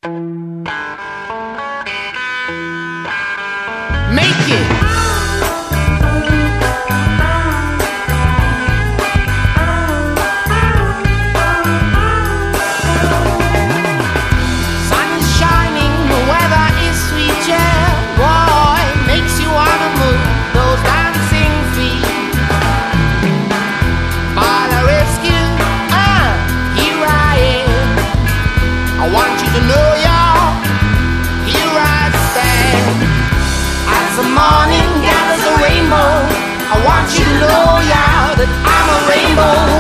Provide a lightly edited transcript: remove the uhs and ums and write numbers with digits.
Make it. Sun is shining, the weather is sweet, yeah. Boy, makes you wanna move those dancing feet. For the rescue, here I am. I want you to know, y'all, here I stand. As the morning gathers a rainbow, I want you to know, y'all, that I'm a rainbow.